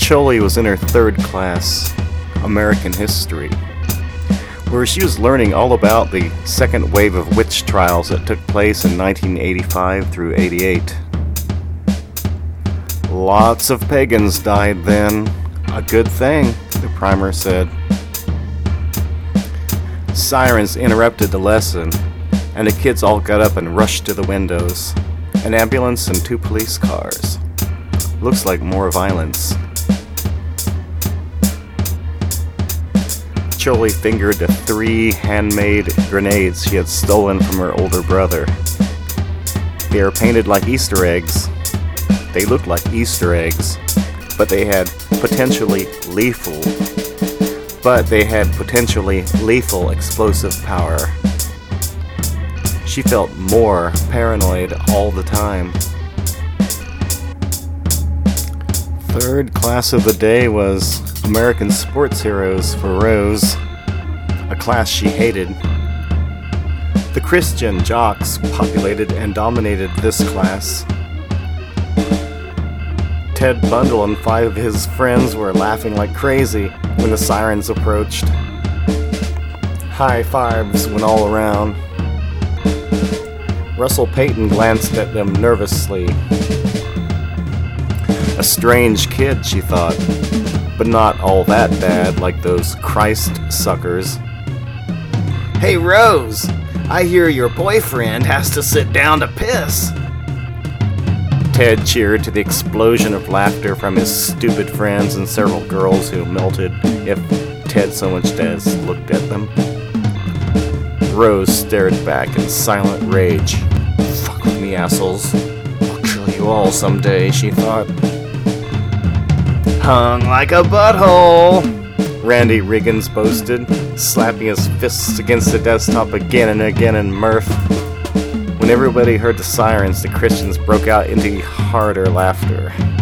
Choli was in her third class, American History, where she was learning all about the second wave of witch trials that took place in 1985 through 88. Lots of pagans died then. A good thing, the primer said. Sirens interrupted the lesson, and the kids all got up and rushed to the windows. An ambulance and 2 police cars. Looks like more violence. Choli fingered the 3 handmade grenades she had stolen from her older brother. They are painted like Easter eggs. They looked like Easter eggs, but they had potentially lethal explosive power. She felt more paranoid all the time. Third class of the day was American Sports Heroes for Rose, a class she hated. The Christian jocks populated and dominated this class. Ted Bundle and 5 of his friends were laughing like crazy when the sirens approached. High fives went all around. Russell Payton glanced at them nervously. A strange kid, she thought, but not all that bad like those Christ suckers. "Hey Rose, I hear your boyfriend has to sit down to piss." Ted cheered to the explosion of laughter from his stupid friends and several girls who melted if Ted so much as looked at them. Rose stared back in silent rage. "Fuck with me, assholes. I'll kill you all someday," she thought. "Hung like a butthole," Randy Riggins boasted, slapping his fists against the desktop again and again in mirth. When everybody heard the sirens, the Christians broke out into harder laughter.